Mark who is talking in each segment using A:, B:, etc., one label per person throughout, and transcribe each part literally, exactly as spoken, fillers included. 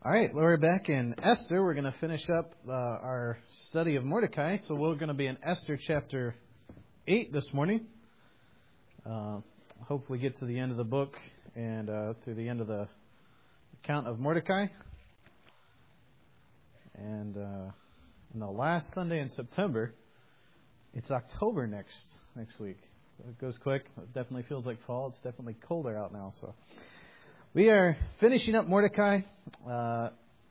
A: All right, we're back in Esther. We're going to finish up uh, our study of Mordecai. So we're going to be in Esther chapter eight this morning. Uh, hopefully get to the end of the book and uh, through the end of the account of Mordecai. And uh, in the last Sunday in September, it's October next next week. It goes quick. It definitely feels like fall. It's definitely colder out now. So we are finishing up Mordecai. Uh,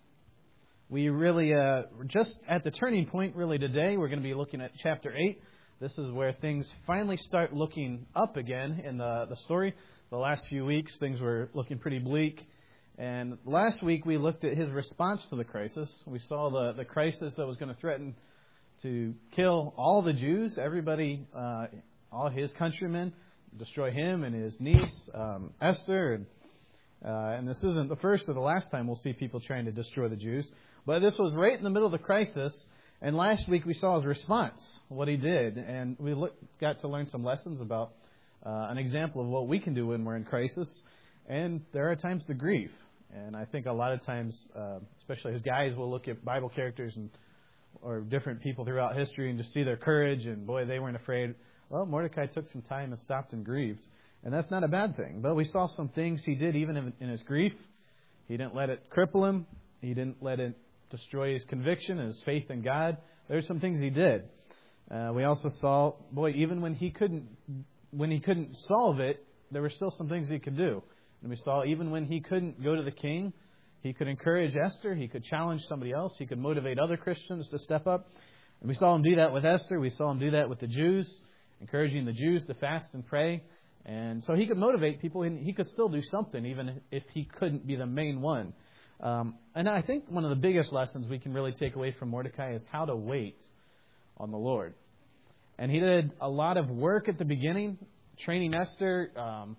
A: we really, uh, we're just at the turning point really today. We're going to be looking at chapter eight. This is where things finally start looking up again in the, the story. The last few weeks, things were looking pretty bleak. And last week, we looked at his response to the crisis. We saw the, the crisis that was going to threaten to kill all the Jews, everybody, uh, all his countrymen, destroy him and his niece, um, Esther, and Uh, and this isn't the first or the last time we'll see people trying to destroy the Jews. But this was right in the middle of the crisis. And last week we saw his response, what he did. And we look, got to learn some lessons about uh, an example of what we can do when we're in crisis. And there are times to grieve. And I think a lot of times, uh, especially as guys, will look at Bible characters and or different people throughout history and just see their courage. And boy, they weren't afraid. Well, Mordecai took some time and stopped and grieved. And that's not a bad thing. But we saw some things he did even in, in his grief. He didn't let it cripple him. He didn't let it destroy his conviction and his faith in God. There's some things he did. Uh, we also saw, boy, even when he couldn't when he couldn't solve it, there were still some things he could do. And we saw even when he couldn't go to the king, he could encourage Esther. He could challenge somebody else. He could motivate other Christians to step up. And we saw him do that with Esther. We saw him do that with the Jews, encouraging the Jews to fast and pray. And so he could motivate people, and he could still do something, even if he couldn't be the main one. Um, and I think one of the biggest lessons we can really take away from Mordecai is how to wait on the Lord. And he did a lot of work at the beginning, training Esther, um,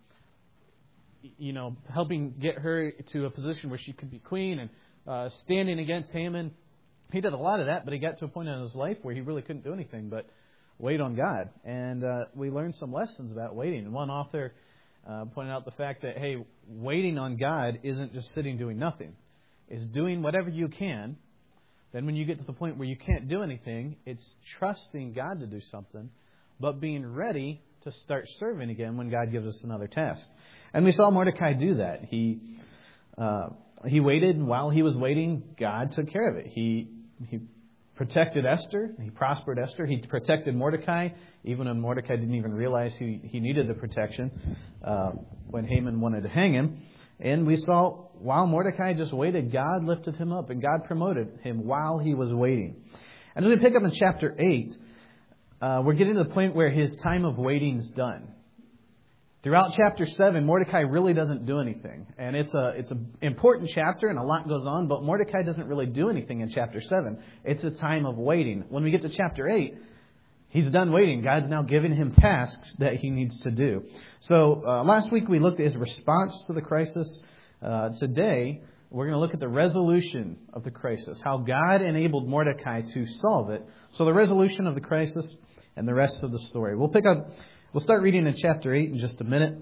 A: you know, helping get her to a position where she could be queen and uh, standing against Haman. He did a lot of that, but he got to a point in his life where he really couldn't do anything but wait on God. And uh, we learned some lessons about waiting. One author uh, pointed out the fact that, hey, waiting on God isn't just sitting doing nothing. It's doing whatever you can. Then when you get to the point where you can't do anything, it's trusting God to do something, but being ready to start serving again when God gives us another task. And we saw Mordecai do that. He uh, he waited, and while he was waiting, God took care of it. He he protected Esther. He prospered Esther. He protected Mordecai, even when Mordecai didn't even realize he, he needed the protection uh, when Haman wanted to hang him. And we saw while Mordecai just waited, God lifted him up and God promoted him while he was waiting. And as we pick up in chapter eight, uh, we're getting to the point where his time of waiting is done. Throughout chapter seven, Mordecai really doesn't do anything. And it's a it's an important chapter and a lot goes on, but Mordecai doesn't really do anything in chapter seven. It's a time of waiting. When we get to chapter eight, he's done waiting. God's now giving him tasks that he needs to do. So uh, last week we looked at his response to the crisis. Uh, today, we're going to look at the resolution of the crisis, how God enabled Mordecai to solve it. So the resolution of the crisis and the rest of the story. We'll pick up... We'll start reading in chapter eight in just a minute.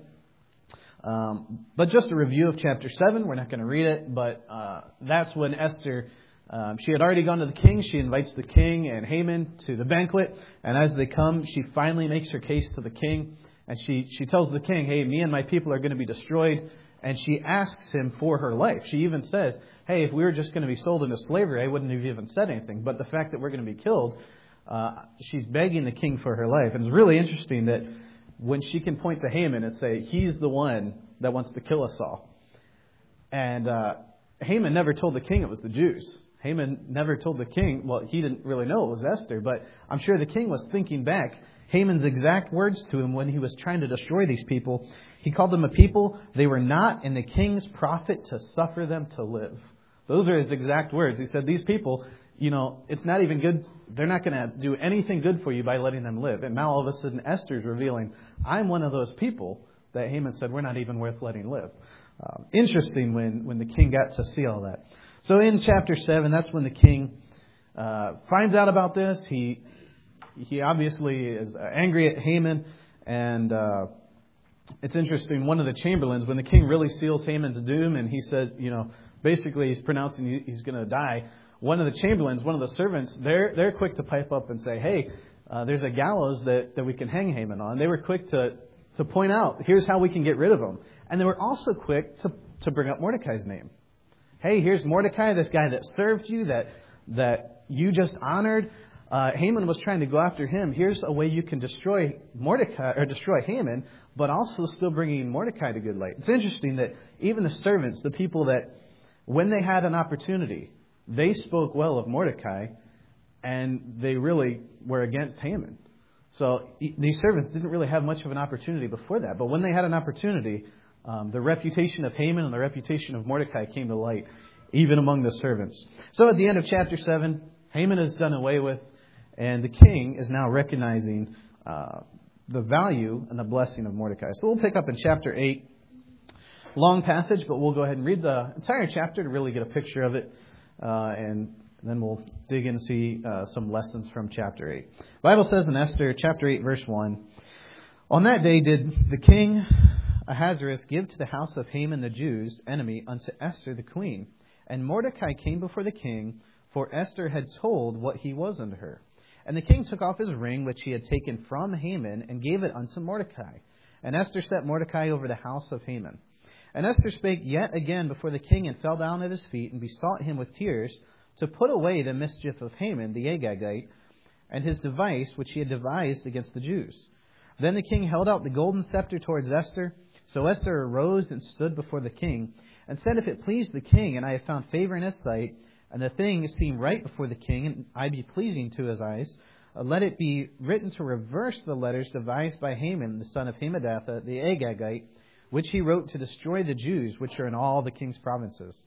A: Um, but just a review of chapter seven. We're not going to read it, but uh, that's when Esther, um, she had already gone to the king. She invites the king and Haman to the banquet. And as they come, she finally makes her case to the king. And she, she tells the king, hey, me and my people are going to be destroyed. And she asks him for her life. She even says, hey, if we were just going to be sold into slavery, I wouldn't have even said anything. But the fact that we're going to be killed, Uh, she's begging the king for her life. And it's really interesting that when she can point to Haman and say, he's the one that wants to kill us all. And uh, Haman never told the king it was the Jews. Haman never told the king, well, he didn't really know it was Esther, but I'm sure the king was thinking back Haman's exact words to him when he was trying to destroy these people. He called them a people. They were not in the king's profit to suffer them to live. Those are his exact words. He said, these people, you know, it's not even good. They're not going to do anything good for you by letting them live. And now all of a sudden Esther's revealing, I'm one of those people that Haman said we're not even worth letting live. Um, interesting when, when the king got to see all that. So in chapter seven, that's when the king uh, finds out about this. He he obviously is angry at Haman. And uh, it's interesting, one of the chamberlains, when the king really seals Haman's doom and he says, you know, basically he's pronouncing he's going to die. One of the chamberlains, one of the servants, they're they're quick to pipe up and say, hey, uh, there's a gallows that, that we can hang Haman on. They were quick to, to point out, here's how we can get rid of him. And they were also quick to, to bring up Mordecai's name. Hey, here's Mordecai, this guy that served you, that that you just honored. Uh, Haman was trying to go after him. Here's a way you can destroy Mordecai or destroy Haman, but also still bringing Mordecai to good light. It's interesting that even the servants, the people that when they had an opportunity, they spoke well of Mordecai, and they really were against Haman. So these servants didn't really have much of an opportunity before that. But when they had an opportunity, um, the reputation of Haman and the reputation of Mordecai came to light, even among the servants. So at the end of chapter seven, Haman is done away with, and the king is now recognizing uh, the value and the blessing of Mordecai. So we'll pick up in chapter eight. Long passage, but we'll go ahead and read the entire chapter to really get a picture of it. Uh, and then we'll dig in and see uh, some lessons from chapter eight. The Bible says in Esther chapter eight, verse one, on that day did the king Ahasuerus give to the house of Haman the Jews' enemy unto Esther the queen. And Mordecai came before the king, for Esther had told what he was unto her. And the king took off his ring, which he had taken from Haman, and gave it unto Mordecai. And Esther set Mordecai over the house of Haman. And Esther spake yet again before the king, and fell down at his feet, and besought him with tears to put away the mischief of Haman the Agagite, and his device which he had devised against the Jews. Then the king held out the golden scepter towards Esther. So Esther arose and stood before the king, and said, if it please the king, and I have found favor in his sight, and the thing seem right before the king, and I be pleasing to his eyes, uh, let it be written to reverse the letters devised by Haman, the son of Hammedatha, the Agagite, which he wrote to destroy the Jews, which are in all the king's provinces.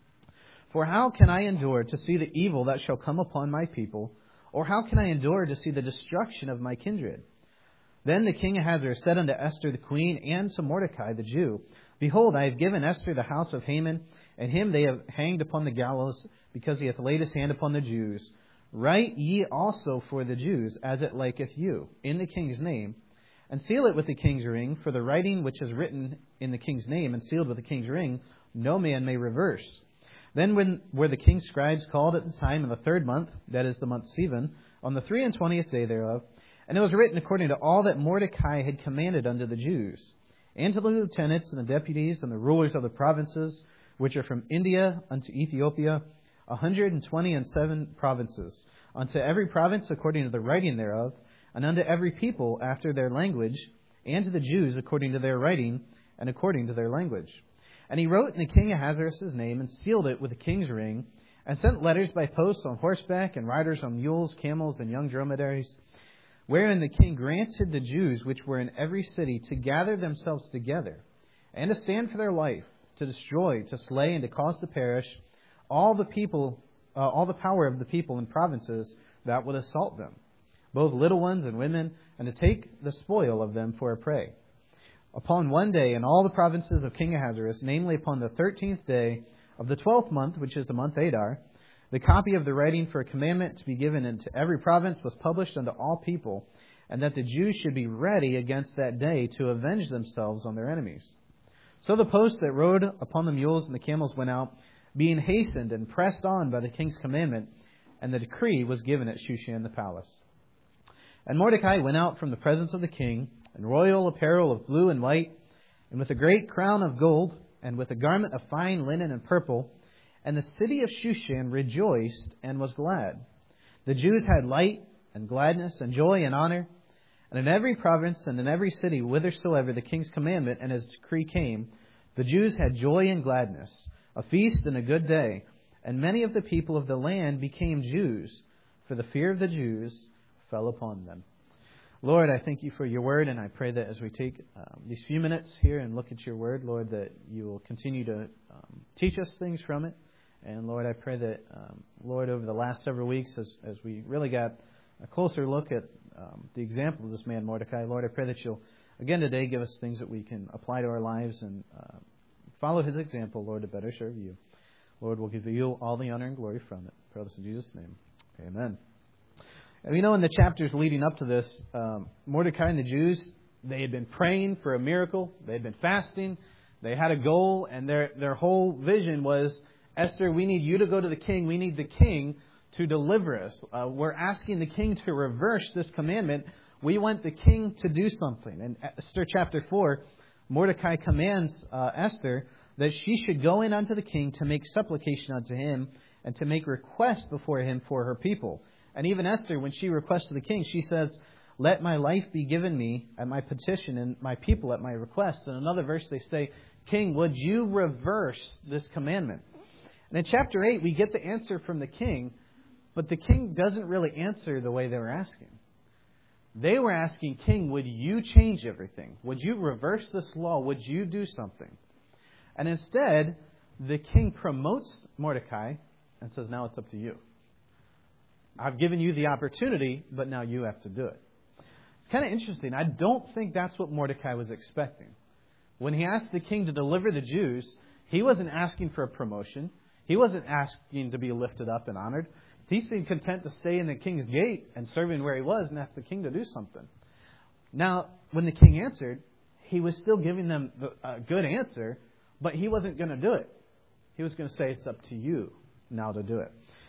A: For how can I endure to see the evil that shall come upon my people? Or how can I endure to see the destruction of my kindred? Then the king Ahasuerus said unto Esther the queen, and to Mordecai the Jew, behold, I have given Esther the house of Haman, and him they have hanged upon the gallows, because he hath laid his hand upon the Jews. Write ye also for the Jews, as it liketh you, in the king's name, and seal it with the king's ring, for the writing which is written in the king's name, and sealed with the king's ring, no man may reverse. Then when were the king's scribes called at the time in the third month, that is the month Sivan, on the three and twentieth day thereof, and it was written according to all that Mordecai had commanded unto the Jews, and to the lieutenants and the deputies and the rulers of the provinces, which are from India unto Ethiopia, a hundred and twenty and seven provinces, unto every province according to the writing thereof, and unto every people after their language, and to the Jews according to their writing, and according to their language. And he wrote in the king Ahasuerus' name, and sealed it with the king's ring, and sent letters by post on horseback, and riders on mules, camels, and young dromedaries, wherein the king granted the Jews which were in every city to gather themselves together, and to stand for their life, to destroy, to slay, and to cause to perish all the people, uh, all the power of the people in provinces that would assault them, both little ones and women, and to take the spoil of them for a prey. Upon one day in all the provinces of King Ahasuerus, namely upon the thirteenth day of the twelfth month, which is the month Adar, the copy of the writing for a commandment to be given into every province was published unto all people, and that the Jews should be ready against that day to avenge themselves on their enemies. So the posts that rode upon the mules and the camels went out, being hastened and pressed on by the king's commandment, and the decree was given at Shushan the palace. And Mordecai went out from the presence of the king, in royal apparel of blue and white, and with a great crown of gold, and with a garment of fine linen and purple. And the city of Shushan rejoiced and was glad. The Jews had light and gladness and joy and honor. And in every province and in every city whithersoever the king's commandment and his decree came, the Jews had joy and gladness, a feast and a good day. And many of the people of the land became Jews, for the fear of the Jews fell upon them. Lord, I thank you for your word, and I pray that as we take um, these few minutes here and look at your word, Lord, that you will continue to um, teach us things from it. And Lord, I pray that, um, Lord, over the last several weeks, as, as we really got a closer look at um, the example of this man Mordecai, Lord, I pray that you'll, again today, give us things that we can apply to our lives and uh, follow his example, Lord, to better serve you. Lord, we'll give you all the honor and glory from it. I pray this in Jesus' name. Amen. And we know in the chapters leading up to this, um, Mordecai and the Jews, they had been praying for a miracle. They had been fasting. They had a goal, and their, their whole vision was Esther, we need you to go to the king. We need the king to deliver us. Uh, we're asking the king to reverse this commandment. We want the king to do something. In Esther chapter four, Mordecai commands uh, Esther that she should go in unto the king to make supplication unto him and to make request before him for her people. And even Esther, when she requests to the king, she says, let my life be given me at my petition and my people at my request. In another verse they say, King, would you reverse this commandment? And in chapter eight, we get the answer from the king, but the king doesn't really answer the way they were asking. They were asking, King, would you change everything? Would you reverse this law? Would you do something? And instead, the king promotes Mordecai and says, now it's up to you. I've given you the opportunity, but now you have to do it. It's kind of interesting. I don't think that's what Mordecai was expecting. When he asked the king to deliver the Jews, he wasn't asking for a promotion. He wasn't asking to be lifted up and honored. He seemed content to stay in the king's gate and serving where he was and ask the king to do something. Now, when the king answered, he was still giving them a good answer, but he wasn't going to do it. He was going to say, it's up to you now to do it.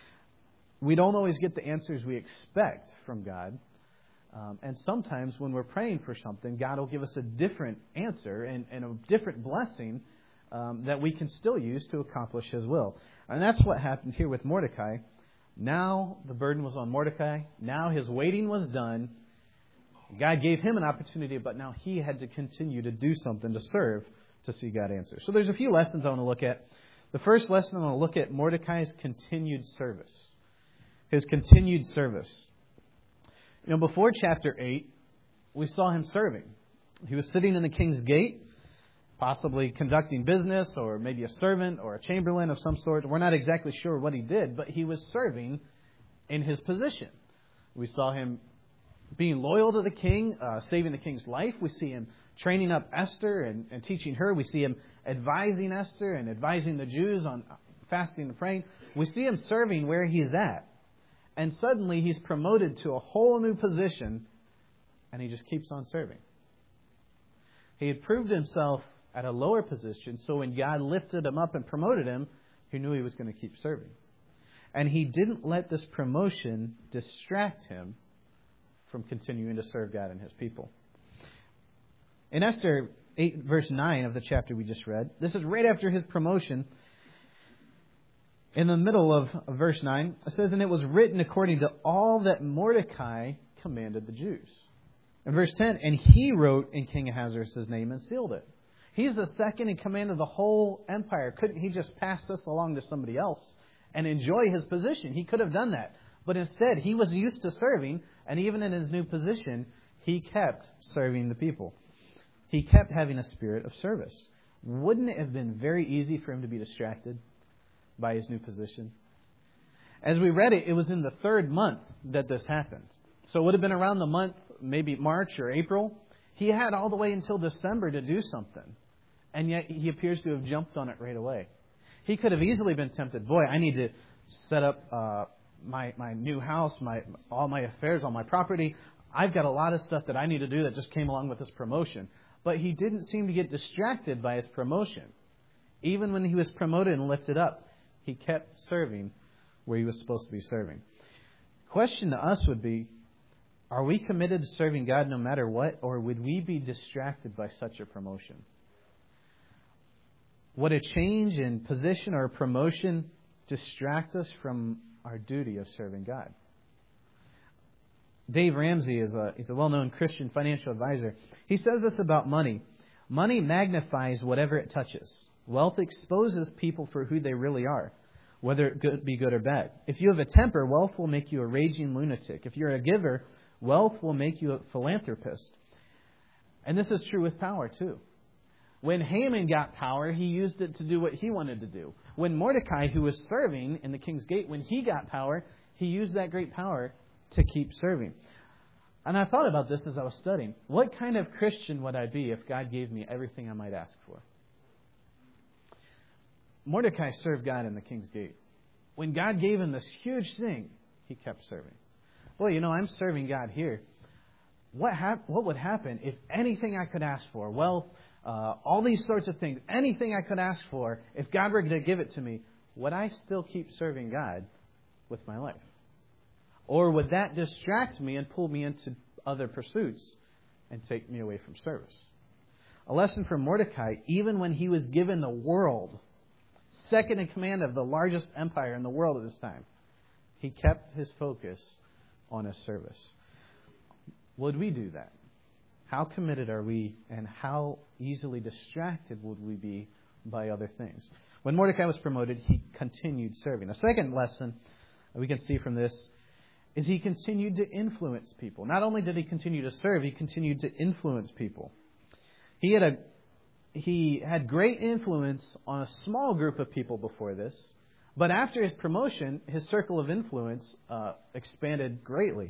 A: We don't always get the answers we expect from God. Um, and sometimes when we're praying for something, God will give us a different answer and, and a different blessing um, that we can still use to accomplish His will. And that's what happened here with Mordecai. Now the burden was on Mordecai. Now his waiting was done. God gave him an opportunity, but now he had to continue to do something to serve to see God answer. So there's a few lessons I want to look at. The first lesson I want to look at Mordecai's continued service. His continued service. You know, before chapter eight, we saw him serving. He was sitting in the king's gate, possibly conducting business, or maybe a servant or a chamberlain of some sort. We're not exactly sure what he did, but he was serving in his position. We saw him being loyal to the king, uh, saving the king's life. We see him training up Esther and, and teaching her. We see him advising Esther and advising the Jews on fasting and praying. We see him serving where he's at. And suddenly he's promoted to a whole new position, and he just keeps on serving. He had proved himself at a lower position, so when God lifted him up and promoted him, he knew he was going to keep serving. And he didn't let this promotion distract him from continuing to serve God and His people. In Esther eight, verse nine of the chapter we just read, this is right after his promotion. In the middle of verse nine, it says, and it was written according to all that Mordecai commanded the Jews. In verse ten, and he wrote in King Ahasuerus' name and sealed it. He's the second in command of the whole empire. Couldn't he just pass this along to somebody else and enjoy his position? He could have done that. But instead, he was used to serving, and even in his new position, he kept serving the people. He kept having a spirit of service. Wouldn't it have been very easy for him to be distracted by his new position? As we read it, it was in the third month that this happened. So it would have been around the month, maybe March or April. He had all the way until December to do something. And yet he appears to have jumped on it right away. He could have easily been tempted. Boy, I need to set up uh, my my new house, my all my affairs, all my property. I've got a lot of stuff that I need to do that just came along with this promotion. But he didn't seem to get distracted by his promotion. Even when he was promoted and lifted up, he kept serving where he was supposed to be serving. Question to us would be, are we committed to serving God no matter what, or would we be distracted by such a promotion? Would a change in position or a promotion distract us from our duty of serving God? Dave Ramsey is a, he's a well-known Christian financial advisor. He says this about money. Money magnifies whatever it touches. Wealth exposes people for who they really are, whether it be good or bad. If you have a temper, wealth will make you a raging lunatic. If you're a giver, wealth will make you a philanthropist. And this is true with power too. When Haman got power, he used it to do what he wanted to do. When Mordecai, who was serving in the king's gate, when he got power, he used that great power to keep serving. And I thought about this as I was studying. What kind of Christian would I be if God gave me everything I might ask for? Mordecai served God in the king's gate. When God gave him this huge thing, he kept serving. Boy, you know, I'm serving God here. What hap- What would happen if anything I could ask for, wealth, uh, all these sorts of things, anything I could ask for, if God were to give it to me, would I still keep serving God with my life? Or would that distract me and pull me into other pursuits and take me away from service? A lesson from Mordecai, even when he was given the world, second in command of the largest empire in the world at this time, he kept his focus on his service. Would we do that? How committed are we, and how easily distracted would we be by other things? When Mordecai was promoted, he continued serving. The second lesson we can see from this is he continued to influence people. Not only did he continue to serve, he continued to influence people. He had a he had great influence on a small group of people before this, but after his promotion, his circle of influence uh, expanded greatly.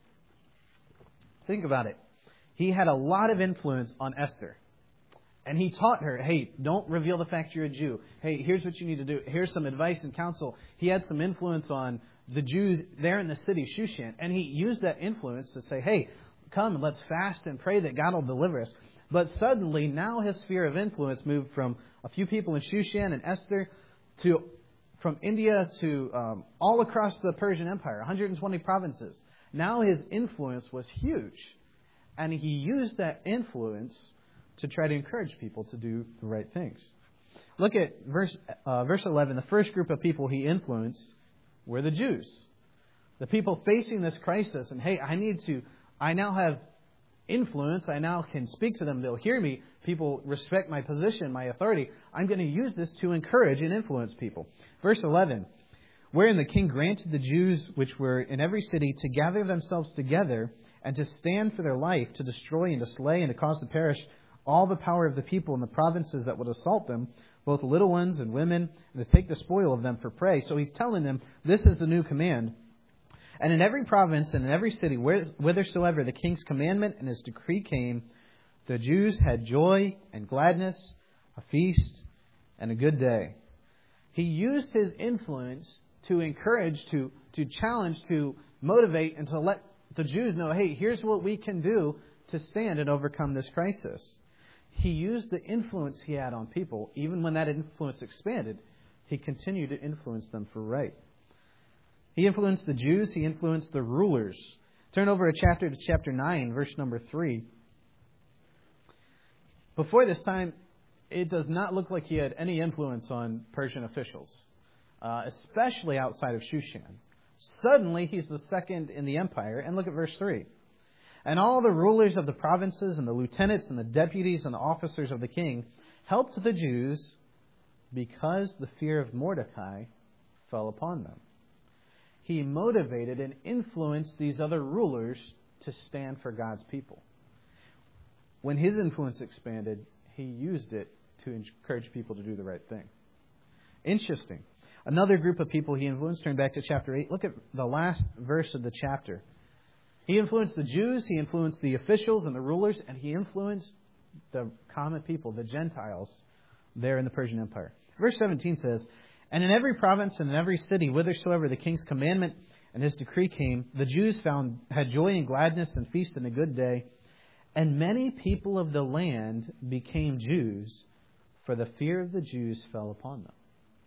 A: Think about it. He had a lot of influence on Esther. And he taught her, hey, don't reveal the fact you're a Jew. Hey, here's what you need to do. Here's some advice and counsel. He had some influence on the Jews there in the city, Shushan. And he used that influence to say, hey, come and let's fast and pray that God will deliver us. But suddenly, now his sphere of influence moved from a few people in Shushan and Esther to from India to um, all across the Persian Empire, one hundred twenty provinces. Now his influence was huge. And he used that influence to try to encourage people to do the right things. Look at verse uh, verse eleven. The first group of people he influenced were the Jews. The people facing this crisis. And hey, I need to, I now have influence. I now can speak to them. They'll hear me. People respect my position, my authority. I'm going to use this to encourage and influence people. Verse eleven. Wherein the king granted the Jews which were in every city to gather themselves together and to stand for their life, to destroy and to slay and to cause to perish all the power of the people in the provinces that would assault them, both little ones and women, and to take the spoil of them for prey. So he's telling them, this is the new command. And in every province and in every city, whithersoever the king's commandment and his decree came, the Jews had joy and gladness, a feast, and a good day. He used his influence to encourage, to, to challenge, to motivate, and to let the Jews know, hey, here's what we can do to stand and overcome this crisis. He used the influence he had on people. Even when that influence expanded, he continued to influence them for right. He influenced the Jews. He influenced the rulers. Turn over a chapter to chapter nine, verse number three. Before this time, it does not look like he had any influence on Persian officials, uh, especially outside of Shushan. Suddenly, he's the second in the empire. And look at verse three. And all the rulers of the provinces and the lieutenants and the deputies and the officers of the king helped the Jews because the fear of Mordecai fell upon them. He motivated and influenced these other rulers to stand for God's people. When his influence expanded, he used it to encourage people to do the right thing. Interesting. Another group of people he influenced, turn back to chapter eight. Look at the last verse of the chapter. He influenced the Jews, he influenced the officials and the rulers, and he influenced the common people, the Gentiles, there in the Persian Empire. Verse seventeen says, And in every province and in every city, whithersoever the king's commandment and his decree came, the Jews found had joy and gladness and feast and a good day. And many people of the land became Jews, for the fear of the Jews fell upon them.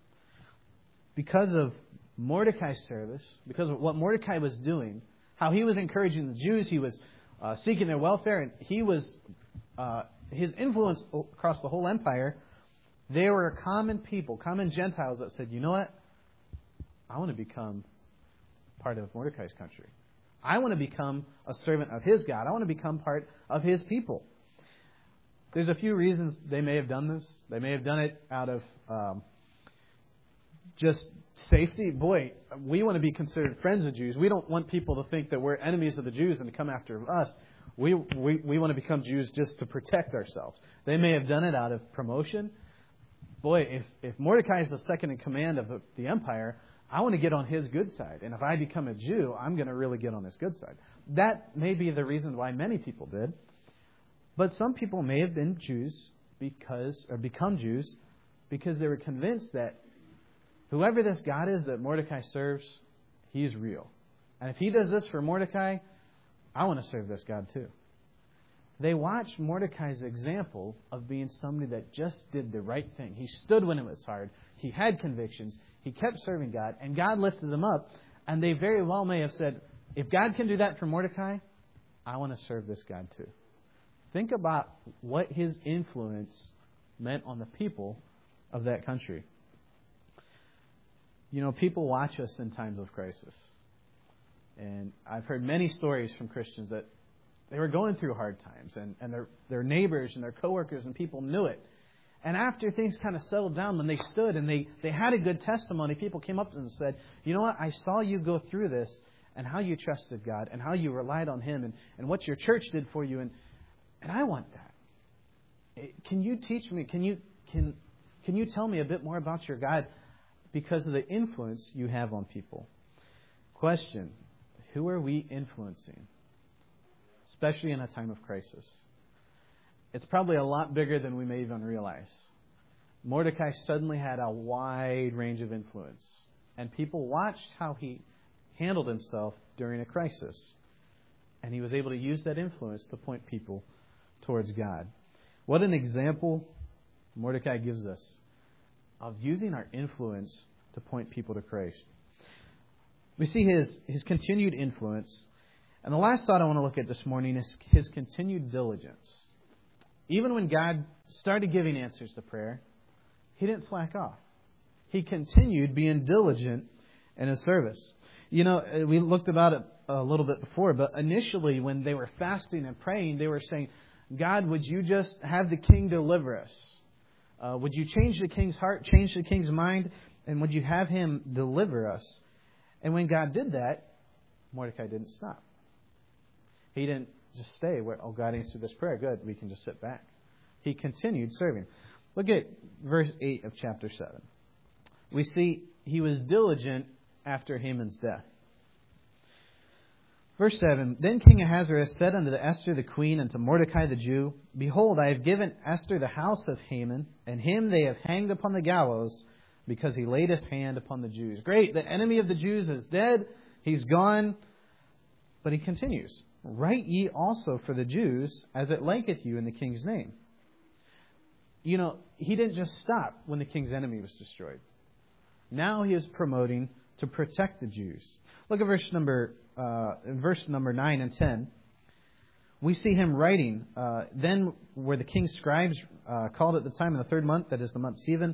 A: Because of Mordecai's service, because of what Mordecai was doing, how he was encouraging the Jews, he was uh, seeking their welfare, and he was uh, his influence across the whole empire. They were common people, common Gentiles that said, you know what? I want to become part of Mordecai's country. I want to become a servant of his God. I want to become part of his people. There's a few reasons they may have done this. They may have done it out of um, just safety. Boy, we want to be considered friends of Jews. We don't want people to think that we're enemies of the Jews and to come after us. We, we, we want to become Jews just to protect ourselves. They may have done it out of promotion. Boy, if, if Mordecai is the second in command of the, the empire, I want to get on his good side. And if I become a Jew, I'm going to really get on his good side. That may be the reason why many people did. But some people may have been Jews because, or become Jews because they were convinced that whoever this God is that Mordecai serves, he's real. And if he does this for Mordecai, I want to serve this God too. They watched Mordecai's example of being somebody that just did the right thing. He stood when it was hard. He had convictions. He kept serving God, and God lifted him up. And they very well may have said, if God can do that for Mordecai, I want to serve this God too. Think about what his influence meant on the people of that country. You know, people watch us in times of crisis. And I've heard many stories from Christians that they were going through hard times, and, and their, their neighbors and their coworkers and people knew it. And after things kind of settled down, when they stood and they, they had a good testimony, people came up to them and said, you know what, I saw you go through this and how you trusted God and how you relied on Him and, and what your church did for you. And, and I want that. Can you teach me, can you, can, can you tell me a bit more about your God because of the influence you have on people? Question, who are we influencing? Especially in a time of crisis. It's probably a lot bigger than we may even realize. Mordecai suddenly had a wide range of influence. And people watched how he handled himself during a crisis. And he was able to use that influence to point people towards God. What an example Mordecai gives us of using our influence to point people to Christ. We see his, his continued influence. And the last thought I want to look at this morning is his continued diligence. Even when God started giving answers to prayer, He didn't slack off. He continued being diligent in His service. You know, we looked about it a little bit before, but initially when they were fasting and praying, they were saying, God, would you just have the king deliver us? Uh, would you change the king's heart, change the king's mind, and would you have him deliver us? And when God did that, Mordecai didn't stop. He didn't just stay where, oh, God answered this prayer. Good, we can just sit back. He continued serving. Look at verse eight of chapter seven. We see he was diligent after Haman's death. Verse seven, Then King Ahasuerus said unto Esther the queen and to Mordecai the Jew, Behold, I have given Esther the house of Haman, and him they have hanged upon the gallows, because he laid his hand upon the Jews. Great, the enemy of the Jews is dead. He's gone. But he continues. Write ye also for the Jews, as it liketh you in the king's name. You know, he didn't just stop when the king's enemy was destroyed. Now he is promoting to protect the Jews. Look at verse number uh, verse number nine and ten. We see him writing. Uh, then were the king's scribes uh, called at the time of the third month, that is the month Sivan.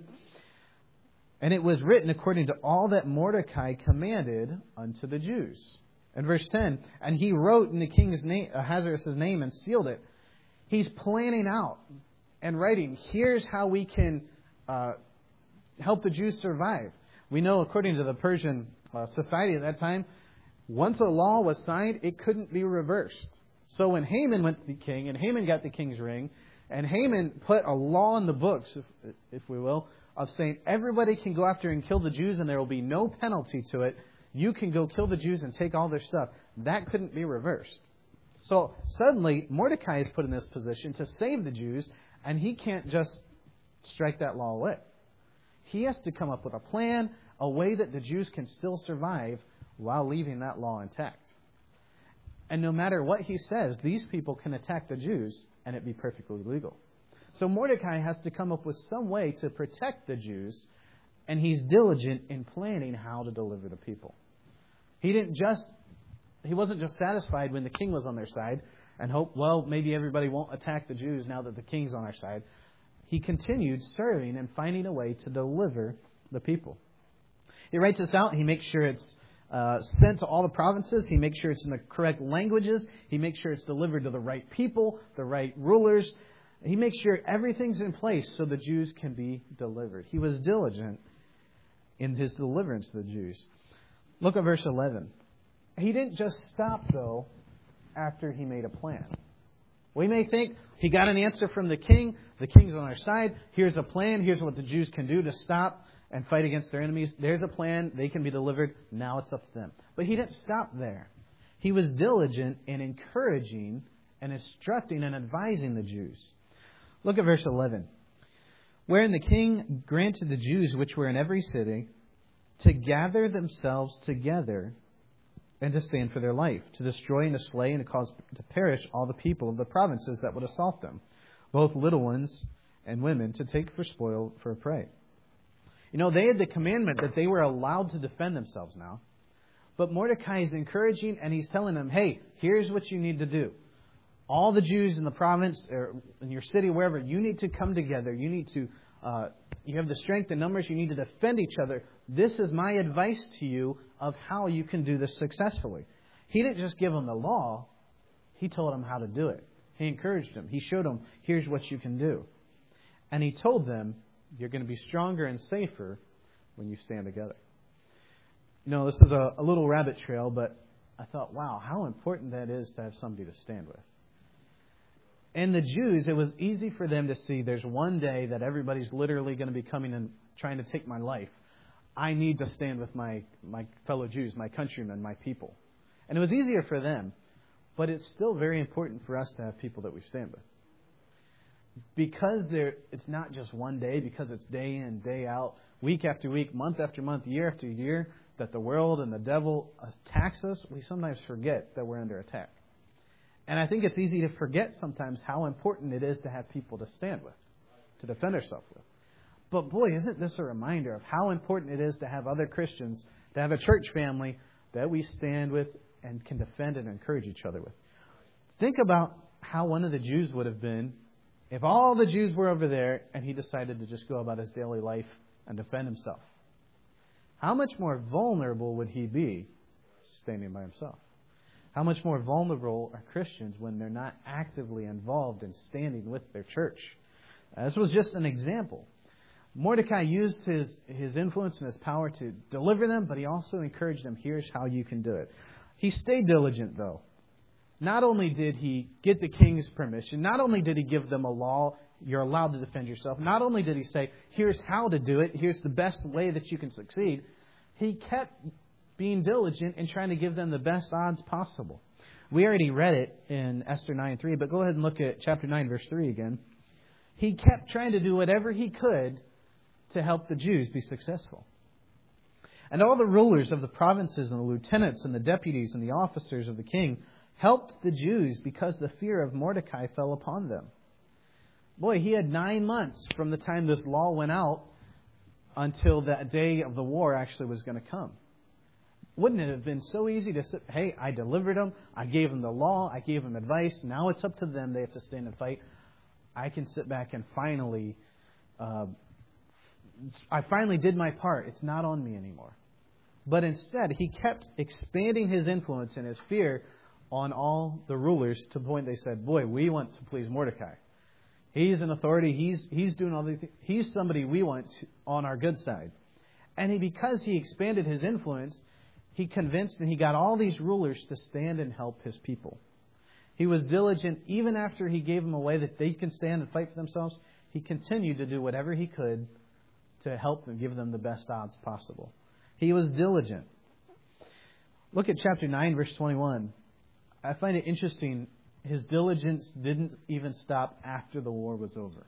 A: And it was written according to all that Mordecai commanded unto the Jews. And verse ten, and he wrote in the king's name, Ahasuerus' name, and sealed it. He's planning out and writing, here's how we can uh, help the Jews survive. We know, according to the Persian uh, society at that time, once a law was signed, it couldn't be reversed. So when Haman went to the king, and Haman got the king's ring, and Haman put a law in the books, if, if we will, of saying everybody can go after and kill the Jews, and there will be no penalty to it. You can go kill the Jews and take all their stuff. That couldn't be reversed. So suddenly, Mordecai is put in this position to save the Jews, and he can't just strike that law away. He has to come up with a plan, a way that the Jews can still survive while leaving that law intact. And no matter what he says, these people can attack the Jews, and it be perfectly legal. So Mordecai has to come up with some way to protect the Jews, and he's diligent in planning how to deliver the people. He didn't just, he wasn't just satisfied when the king was on their side and hope, well, maybe everybody won't attack the Jews now that the king's on our side. He continued serving and finding a way to deliver the people. He writes this out. He makes sure it's uh, sent to all the provinces. He makes sure it's in the correct languages. He makes sure it's delivered to the right people, the right rulers. He makes sure everything's in place so the Jews can be delivered. He was diligent in his deliverance to the Jews. Look at verse eleven. He didn't just stop, though, after he made a plan. We may think he got an answer from the king. The king's on our side. Here's a plan. Here's what the Jews can do to stop and fight against their enemies. There's a plan. They can be delivered. Now it's up to them. But he didn't stop there. He was diligent in encouraging and instructing and advising the Jews. Look at verse eleven. Wherein the king granted the Jews which were in every city to gather themselves together and to stand for their life, to destroy and to slay and to cause to perish all the people of the provinces that would assault them, both little ones and women, to take for spoil for a prey. You know, they had the commandment that they were allowed to defend themselves now. But Mordecai is encouraging and he's telling them, hey, here's what you need to do. All the Jews in the province, or in your city, wherever, you need to come together. You need to, uh, you have the strength and numbers. You need to defend each other. This is my advice to you of how you can do this successfully. He didn't just give them the law. He told them how to do it. He encouraged them. He showed them, here's what you can do. And he told them, you're going to be stronger and safer when you stand together. You know, this is a, a little rabbit trail, but I thought, wow, how important that is to have somebody to stand with. And the Jews, it was easy for them to see there's one day that everybody's literally going to be coming and trying to take my life. I need to stand with my, my fellow Jews, my countrymen, my people. And it was easier for them, but it's still very important for us to have people that we stand with. Because there, it's not just one day, because it's day in, day out, week after week, month after month, year after year, that the world and the devil attacks us, we sometimes forget that we're under attack. And I think it's easy to forget sometimes how important it is to have people to stand with, to defend ourselves with. But boy, isn't this a reminder of how important it is to have other Christians, to have a church family that we stand with and can defend and encourage each other with. Think about how one of the Jews would have been if all the Jews were over there and he decided to just go about his daily life and defend himself. How much more vulnerable would he be standing by himself? How much more vulnerable are Christians when they're not actively involved in standing with their church? This was just an example. Mordecai used his, his influence and his power to deliver them, but he also encouraged them, here's how you can do it. He stayed diligent, though. Not only did he get the king's permission, not only did he give them a law, you're allowed to defend yourself, not only did he say, here's how to do it, here's the best way that you can succeed, he kept being diligent in trying to give them the best odds possible. We already read it in Esther nine three, but go ahead and look at chapter nine, verse three again. He kept trying to do whatever he could to help the Jews be successful. And all the rulers of the provinces and the lieutenants and the deputies and the officers of the king helped the Jews because the fear of Mordecai fell upon them. Boy, he had nine months from the time this law went out until that day of the war actually was going to come. Wouldn't it have been so easy to say, hey, I delivered them, I gave them the law, I gave them advice, now it's up to them, they have to stand and fight. I can sit back and finally, uh, I finally did my part. It's not on me anymore. But instead, he kept expanding his influence and his fear on all the rulers to the point they said, boy, we want to please Mordecai. He's an authority. He's he's doing all these things. He's somebody we want to, on our good side. And he, because he expanded his influence, he convinced and he got all these rulers to stand and help his people. He was diligent even after he gave them a way that they can stand and fight for themselves. He continued to do whatever he could to help them, give them the best odds possible. He was diligent. Look at chapter nine, verse twenty-one. I find it interesting. His diligence didn't even stop after the war was over.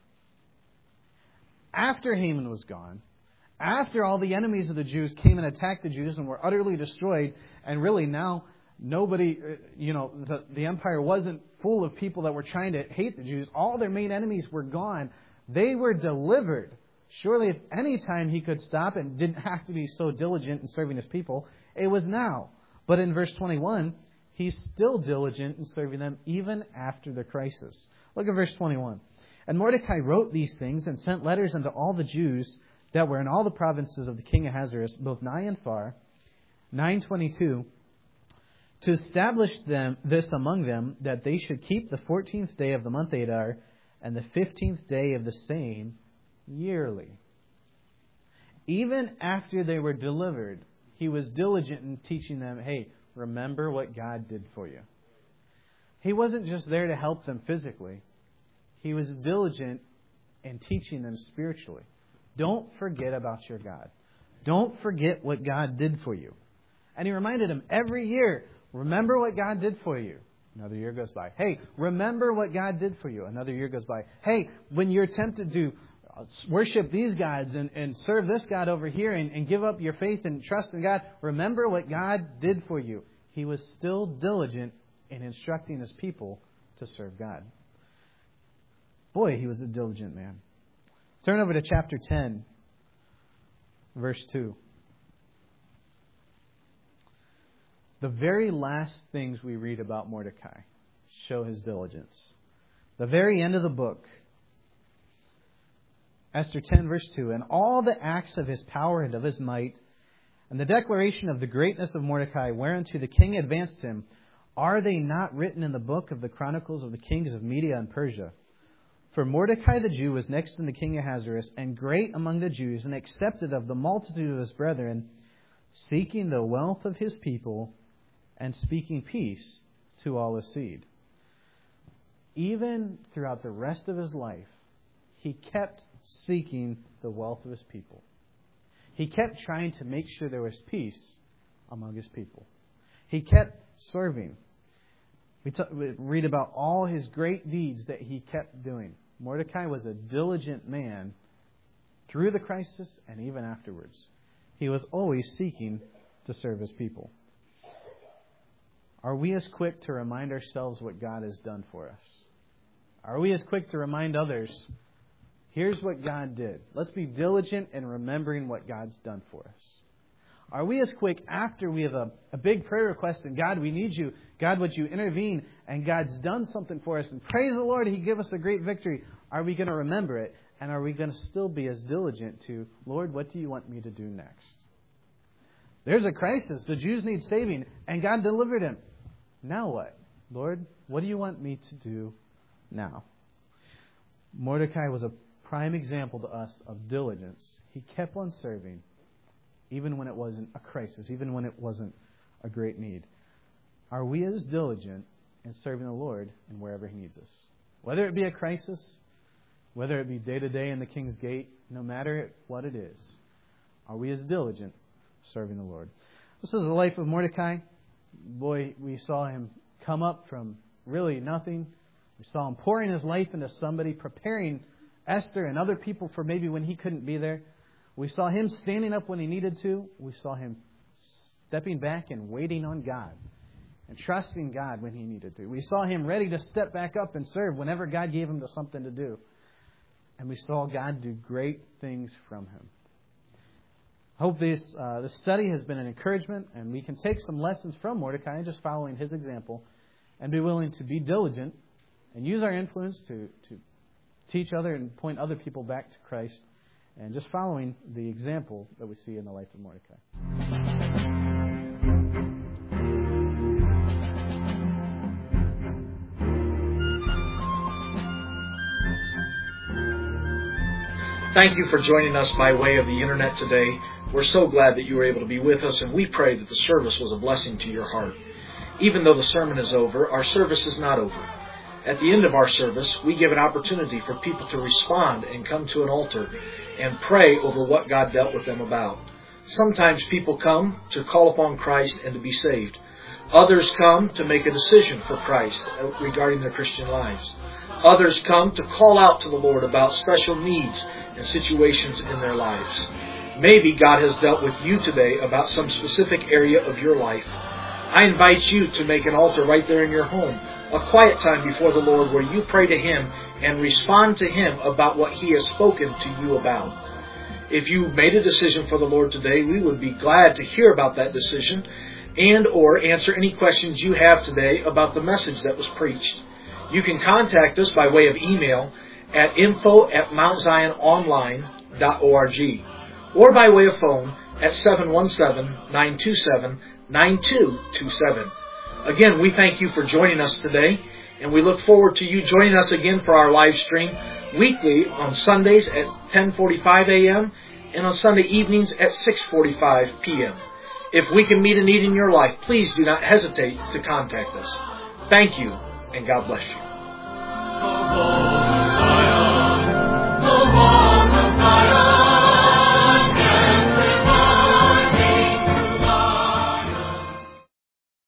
A: After Haman was gone, after all the enemies of the Jews came and attacked the Jews and were utterly destroyed, and really now nobody, you know, the, the empire wasn't full of people that were trying to hate the Jews. All their main enemies were gone. They were delivered. Surely if any time he could stop and didn't have to be so diligent in serving his people, it was now. But in verse twenty-one, he's still diligent in serving them even after the crisis. Look at verse twenty-one. And Mordecai wrote these things and sent letters unto all the Jews that were in all the provinces of the king Ahasuerus, both nigh and far, nine twenty-two, to establish them this among them, that they should keep the fourteenth day of the month Adar and the fifteenth day of the same yearly. Even after they were delivered, he was diligent in teaching them, hey, remember what God did for you. He wasn't just there to help them physically. He was diligent in teaching them spiritually. Don't forget about your God. Don't forget what God did for you. And he reminded them every year, remember what God did for you. Another year goes by. Hey, remember what God did for you. Another year goes by. Hey, when you're tempted to worship these gods and, and serve this God over here and, and give up your faith and trust in God, remember what God did for you. He was still diligent in instructing his people to serve God. Boy, he was a diligent man. Turn over to chapter ten. verse two. The very last things we read about Mordecai show his diligence. The very end of the book, Esther ten, verse two, and all the acts of his power and of his might, and the declaration of the greatness of Mordecai, whereunto the king advanced him, are they not written in the book of the chronicles of the kings of Media and Persia? For Mordecai the Jew was next in the king Ahasuerus, and great among the Jews, and accepted of the multitude of his brethren, seeking the wealth of his people, and speaking peace to all his seed. Even throughout the rest of his life, he kept seeking the wealth of his people. He kept trying to make sure there was peace among his people. He kept serving. We, t- we read about all his great deeds that he kept doing. Mordecai was a diligent man through the crisis and even afterwards. He was always seeking to serve his people. Are we as quick to remind ourselves what God has done for us? Are we as quick to remind others, here's what God did? Let's be diligent in remembering what God's done for us. Are we as quick after we have a, a big prayer request and God, we need you. God, would you intervene? And God's done something for us. And praise the Lord, He gave us a great victory. Are we going to remember it? And are we going to still be as diligent to, Lord, what do you want me to do next? There's a crisis. The Jews need saving. And God delivered him. Now what? Lord, what do you want me to do now? Mordecai was a prime example to us of diligence. He kept on serving. Even when it wasn't a crisis, even when it wasn't a great need. Are we as diligent in serving the Lord in wherever He needs us? Whether it be a crisis, whether it be day to day in the King's Gate, no matter what it is, are we as diligent serving the Lord? This is the life of Mordecai. Boy, we saw him come up from really nothing. We saw him pouring his life into somebody, preparing Esther and other people for maybe when he couldn't be there. We saw him standing up when he needed to. We saw him stepping back and waiting on God and trusting God when he needed to. We saw him ready to step back up and serve whenever God gave him something to do. And we saw God do great things from him. I hope this, uh, this study has been an encouragement and we can take some lessons from Mordecai, just following his example, and be willing to be diligent and use our influence to, to teach other and point other people back to Christ. And just following the example that we see in the life of Mordecai.
B: Thank you for joining us by way of the Internet today. We're so glad that you were able to be with us, and we pray that the service was a blessing to your heart. Even though the sermon is over, our service is not over. At the end of our service, we give an opportunity for people to respond and come to an altar and pray over what God dealt with them about. Sometimes people come to call upon Christ and to be saved. Others come to make a decision for Christ regarding their Christian lives. Others come to call out to the Lord about special needs and situations in their lives. Maybe God has dealt with you today about some specific area of your life. I invite you to make an altar right there in your home. A quiet time before the Lord where you pray to Him and respond to Him about what He has spoken to you about. If you made a decision for the Lord today, we would be glad to hear about that decision and or answer any questions you have today about the message that was preached. You can contact us by way of email at info at mount zion online dot org or by way of phone at seven one seven, nine two seven, nine two two seven. Again, we thank you for joining us today, and we look forward to you joining us again for our live stream weekly on Sundays at ten forty-five a.m. and on Sunday evenings at six forty-five p.m. If we can meet a need in your life, please do not hesitate to contact us. Thank you, and God bless you.